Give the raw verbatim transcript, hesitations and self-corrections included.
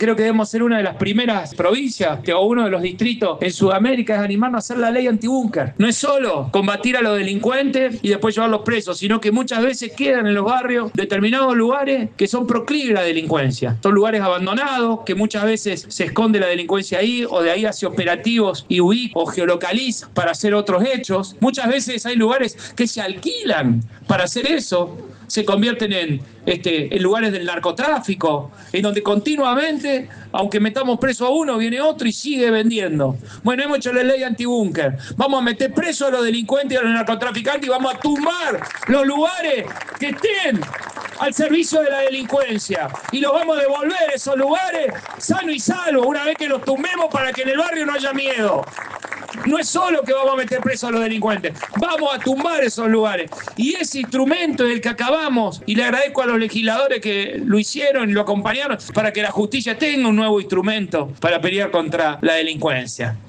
Creo que debemos ser una de las primeras provincias o uno de los distritos en Sudamérica es animarnos a hacer la ley antibúnker. No es solo combatir a los delincuentes y después llevarlos presos, sino que muchas veces quedan en los barrios determinados lugares que son proclives a la delincuencia. Son lugares abandonados, que muchas veces se esconde la delincuencia ahí, o de ahí hace operativos y ubica o geolocaliza para hacer otros hechos. Muchas veces hay lugares que se alquilan para hacer eso, se convierten en, este, en lugares del narcotráfico, en donde continuamente, aunque metamos preso a uno, viene otro y sigue vendiendo. Bueno, hemos hecho la ley antibúnker. Vamos a meter preso a los delincuentes y a los narcotraficantes y vamos a tumbar los lugares que estén al servicio de la delincuencia. Y los vamos a devolver a esos lugares sano y salvo, una vez que los tumbemos, para que en el barrio no haya miedo. No es solo que vamos a meter presos a los delincuentes, vamos a tumbar esos lugares. Y ese instrumento es el que acabamos, y le agradezco a los legisladores que lo hicieron y lo acompañaron para que la justicia tenga un nuevo instrumento para pelear contra la delincuencia.